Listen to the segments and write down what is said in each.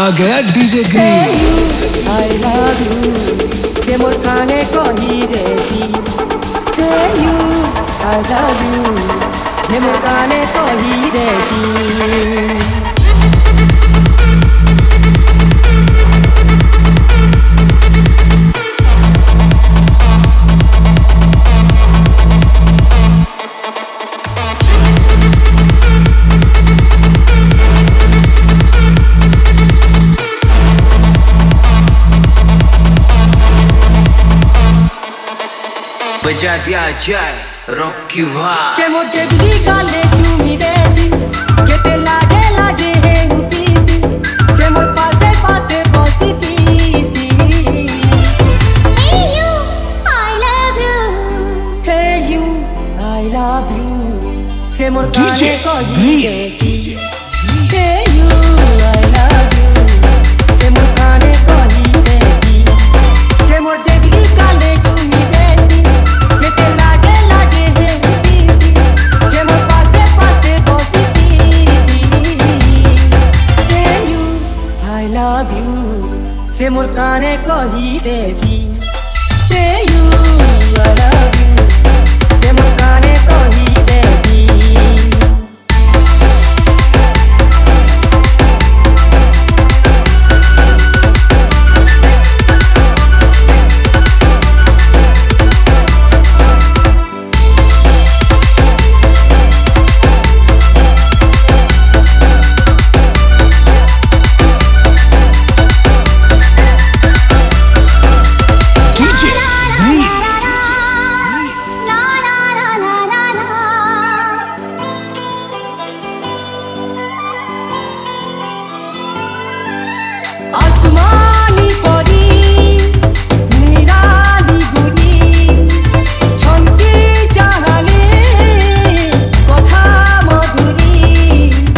आ गया DJ Green. I love you, से मोर काने कही देती। Say you, I love you, से मोर काने कही देती। बजा दिया जाए रॉक की वाह से मोर देवी गाले चूमी देती केते लागे लागे है हुती से मोर पासे पासे बसी पीती Hey you I love you Hey you I love you से मोर काने कही देती Hey you I love you से मोर काने कही देती से मोर देवी गाले चूमी देती केते लागे लागे है हुती से मोर पासे पासे बसी पीती Hey you I love you से मोर काने कही देती Hey you I love you से मोर काने कही देती डीजे ग्रीन। आसमानी परी निराली गुरी छंकी चाहले कथा मधुरी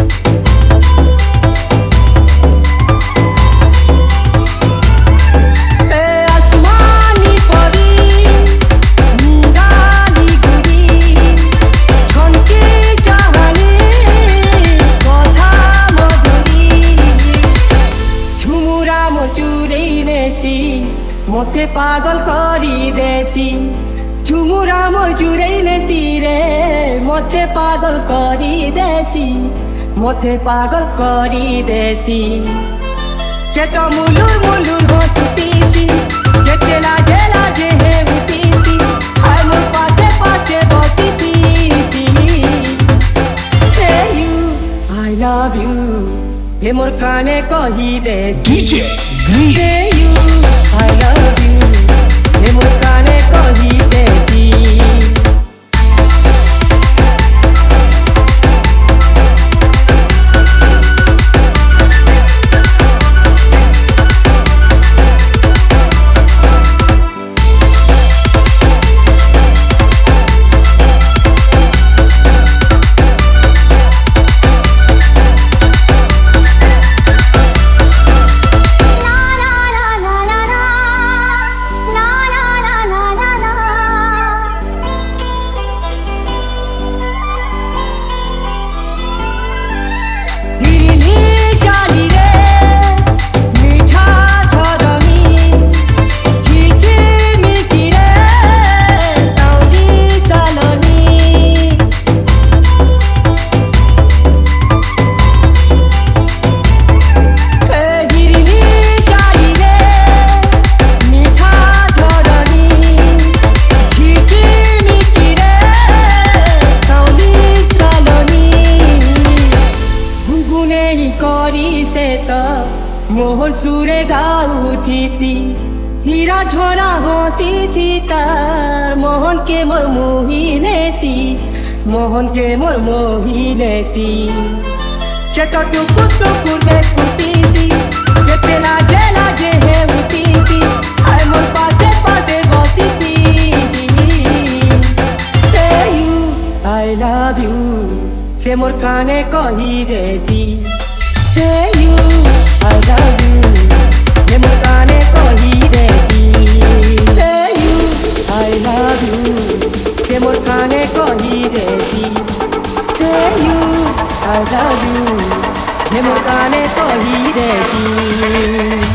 ए आसमानी परी निराली गुरी छंकी चाहले कथा मधुरी झुमुरा मचुरे नेसी मोते पागल करी देसी झुमुरा मचुरे नेसी रे मोते पागल करी देसी मोते पागल करी देसी से तो मुलुर मुलुर हंसतीसी केते लाजे लाजे है हुतीसी हाय मोर पासे पासे बसी पीती Hey you I love you हे मोर काने कही देती DJ Green. Hey you I love you हे मोर काने कही देती हिरनी चाली रे मीठा झरनी झिकी मिकी रे तौली सलनी हिरनी चाली रे मीठा झरनी झिकी मिकी रे तौली सलनी गुने करी से त मोहन सुरे गाउथीसी हीरा झोरा हंसी थी त मोहन के मोर मोहिनेसी मोहन के मोर मोहिनेसी से तो टुकुर टुकुर देखुतीसी केते लाजे लाजे है हुतीसी हाय मोर पासे पासे बसी पीती Hey you I love you से मोर काने कही देती Hey you I love you से मोर काने कही देती Hey you I love you से मोर काने कही देती Hey you I love you हे मोर काने कही रे की